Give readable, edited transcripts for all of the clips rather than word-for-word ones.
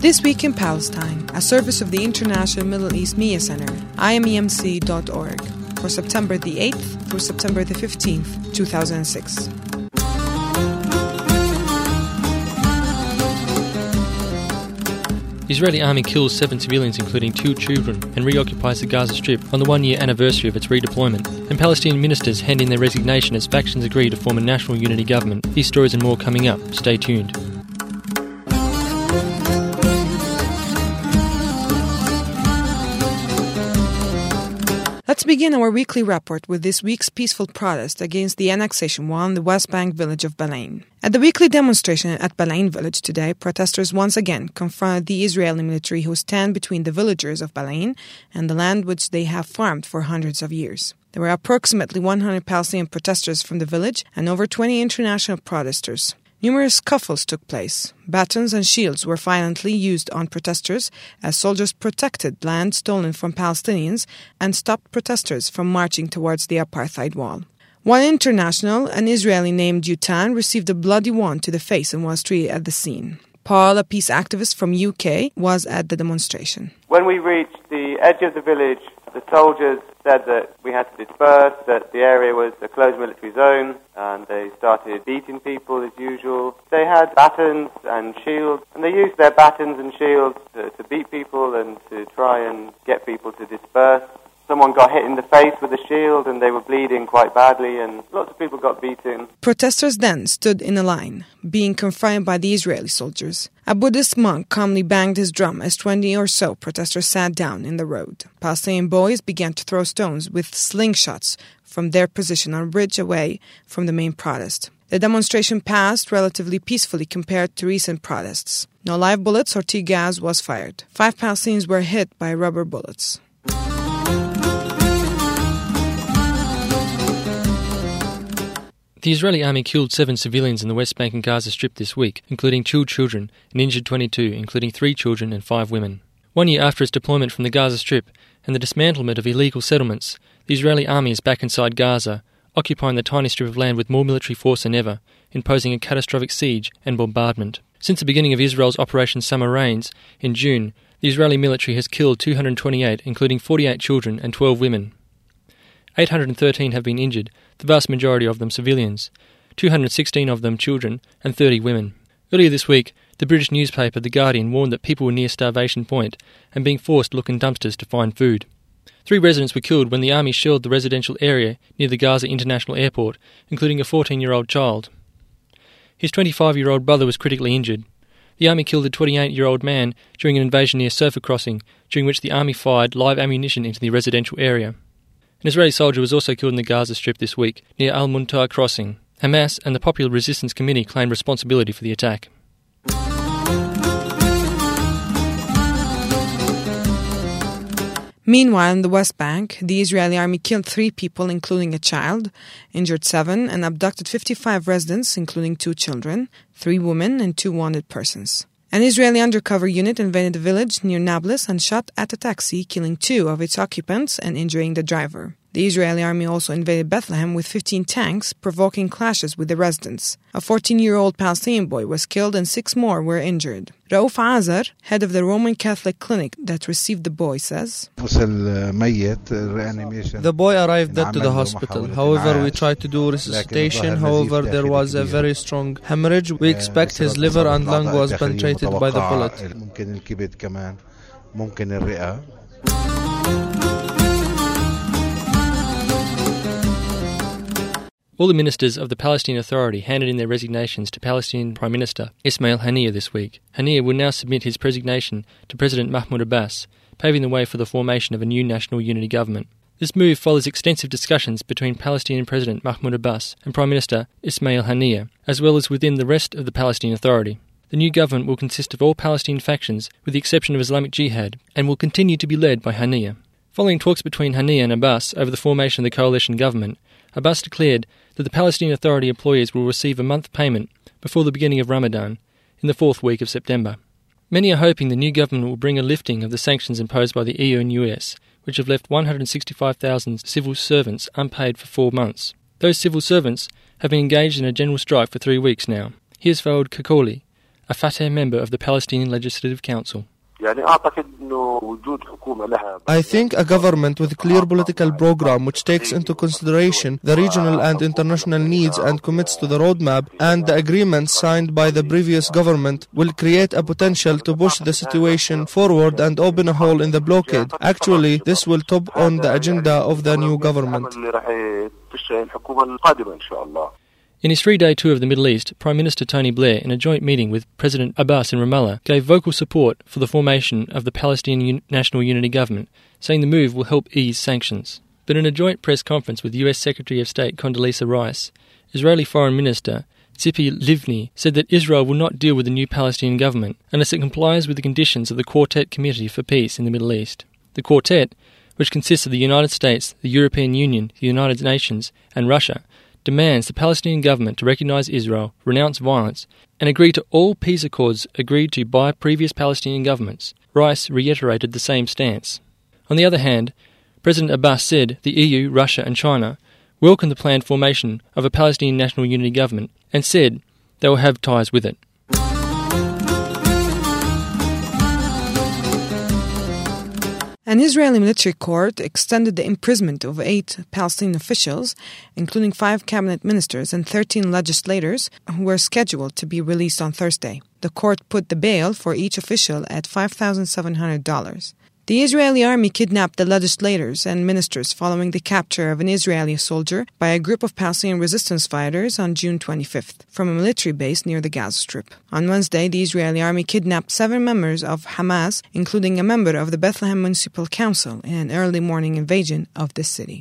This Week in Palestine, a service of the International Middle East Media Center, IMEMC.org, for September the 8th through September the 15th, 2006. The Israeli army kills 7 civilians, including 2 children, and reoccupies the Gaza Strip on the 1-year anniversary of its redeployment. And Palestinian ministers hand in their resignation as factions agree to form a national unity government. These stories and more coming up. Stay tuned. Let's begin our weekly report with this week's peaceful protest against the annexation wall in the West Bank village of Balain. At the weekly demonstration at Balain village today, protesters once again confronted the Israeli military who stand between the villagers of Balain and the land which they have farmed for hundreds of years. There were approximately 100 Palestinian protesters from the village and over 20 international protesters. Numerous scuffles took place. Batons and shields were violently used on protesters as soldiers protected land stolen from Palestinians and stopped protesters from marching towards the apartheid wall. One international, an Israeli named Yutan, received a bloody wound to the face and was treated at the scene. Paul, a peace activist from UK, was at the demonstration. When we reached the edge of the village, the soldiers said that we had to disperse, that the area was a closed military zone, and they started beating people as usual. They had batons and shields, and they used their batons and shields to beat people and to try and get people to disperse. Someone got hit in the face with a shield and they were bleeding quite badly, and lots of people got beaten. Protesters then stood in a line, being confronted by the Israeli soldiers. A Buddhist monk calmly banged his drum as 20 or so protesters sat down in the road. Palestinian boys began to throw stones with slingshots from their position on a bridge away from the main protest. The demonstration passed relatively peacefully compared to recent protests. No live bullets or tear gas was fired. 5 Palestinians were hit by rubber bullets. The Israeli army killed 7 civilians in the West Bank and Gaza Strip this week, including 2 children, and injured 22, including 3 children and 5 women. 1 year after its deployment from the Gaza Strip and the dismantlement of illegal settlements, the Israeli army is back inside Gaza, occupying the tiny strip of land with more military force than ever, imposing a catastrophic siege and bombardment. Since the beginning of Israel's Operation Summer Rains in June, the Israeli military has killed 228, including 48 children and 12 women. 813 have been injured, the vast majority of them civilians, 216 of them children and 30 women. Earlier this week, the British newspaper The Guardian warned that people were near starvation point and being forced to look in dumpsters to find food. 3 residents were killed when the army shelled the residential area near the Gaza International Airport, including a 14-year-old child. His 25-year-old brother was critically injured. The army killed a 28-year-old man during an invasion near Sofa Crossing, during which the army fired live ammunition into the residential area. An Israeli soldier was also killed in the Gaza Strip this week, near Al-Muntar Crossing. Hamas and the Popular Resistance Committee claimed responsibility for the attack. Meanwhile, in the West Bank, the Israeli army killed 3 people, including a child, injured 7, and abducted 55 residents, including 2 children, 3 women, and 2 wanted persons. An Israeli undercover unit invaded the village near Nablus and shot at a taxi, killing 2 of its occupants and injuring the driver. The Israeli army also invaded Bethlehem with 15 tanks, provoking clashes with the residents. A 14-year-old Palestinian boy was killed and 6 more were injured. Raouf Azar, head of the Roman Catholic clinic that received the boy, says, The boy arrived dead to the hospital. However, we tried to do resuscitation. However, there was a very strong hemorrhage. We expect his liver and lung was penetrated by the bullet. All the ministers of the Palestinian Authority handed in their resignations to Palestinian Prime Minister Ismail Haniyeh this week. Haniyeh will now submit his resignation to President Mahmoud Abbas, paving the way for the formation of a new national unity government. This move follows extensive discussions between Palestinian President Mahmoud Abbas and Prime Minister Ismail Haniyeh, as well as within the rest of the Palestinian Authority. The new government will consist of all Palestinian factions, with the exception of Islamic Jihad, and will continue to be led by Haniyeh. Following talks between Haniyeh and Abbas over the formation of the coalition government, Abbas declared that the Palestinian Authority employees will receive a month payment before the beginning of Ramadan, in the 4th week of September. Many are hoping the new government will bring a lifting of the sanctions imposed by the EU and US, which have left 165,000 civil servants unpaid for 4 months. Those civil servants have been engaged in a general strike for 3 weeks now. Here's Faoud Kakoli, a Fatah member of the Palestinian Legislative Council. I think a government with a clear political program which takes into consideration the regional and international needs and commits to the roadmap and the agreements signed by the previous government will create a potential to push the situation forward and open a hole in the blockade. Actually, this will top on the agenda of the new government. In his 3-day tour of the Middle East, Prime Minister Tony Blair, in a joint meeting with President Abbas in Ramallah, gave vocal support for the formation of the Palestinian National Unity Government, saying the move will help ease sanctions. But in a joint press conference with US Secretary of State Condoleezza Rice, Israeli Foreign Minister Tzipi Livni said that Israel will not deal with the new Palestinian government unless it complies with the conditions of the Quartet Committee for Peace in the Middle East. The Quartet, which consists of the United States, the European Union, the United Nations, and Russia, demands the Palestinian government to recognise Israel, renounce violence, and agree to all peace accords agreed to by previous Palestinian governments. Rice reiterated the same stance. On the other hand, President Abbas said the EU, Russia and China welcomed the planned formation of a Palestinian National Unity Government and said they will have ties with it. An Israeli military court extended the imprisonment of 8 Palestinian officials, including 5 cabinet ministers and 13 legislators, who were scheduled to be released on Thursday. The court put the bail for each official at $5,700. The Israeli army kidnapped the legislators and ministers following the capture of an Israeli soldier by a group of Palestinian resistance fighters on June 25th from a military base near the Gaza Strip. On Wednesday, the Israeli army kidnapped 7 members of Hamas, including a member of the Bethlehem Municipal Council, in an early morning invasion of the city.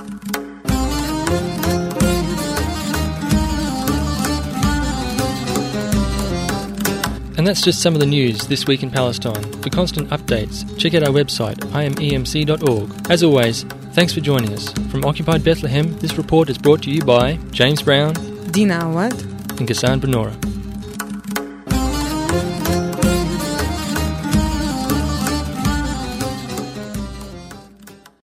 And that's just some of the news this week in Palestine. For constant updates, check out our website, imemc.org. As always, thanks for joining us. From Occupied Bethlehem, this report is brought to you by James Brown, Dina Awad, and Ghassan Benora.